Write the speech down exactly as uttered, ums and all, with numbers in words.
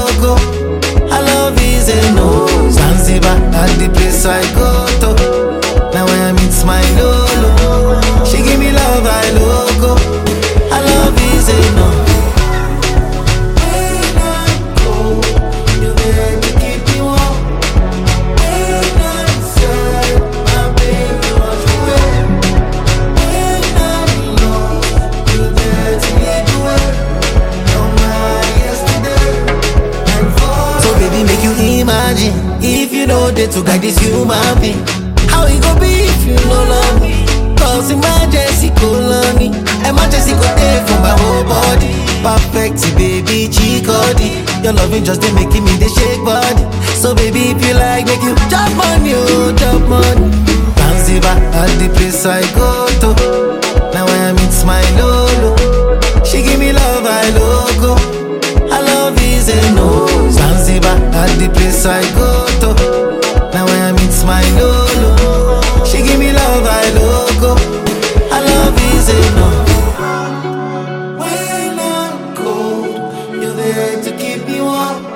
logo. Her love is a no. Zanzibar, at the place I go to. Now I am it's my lolo. She give me love, I logo. Her love is a no. When I'm cold, you're there to keep me warm. When I'm sad, my baby wash away. When I'm lost, you're there to lead the way. You're my yesterday and forever. So baby, make you imagine if you know they to guide this human being. How it go be if you no love me? Cause emergency call on me. Emergency go there for my whole body. Perfect, baby, chikodi. Your loving just dey making me dey shake body. So baby, if you like, make you chop money, oh, chop money. Zanzibar, at the place I go to. Now I am it's my lolo. She give me love, I logo. Her love is a no. Zanzibar, at the place I go to. Now I am it's my lolo. She give me love, I logo. Her love is a no. When I'm cold, you're there to keep me warm.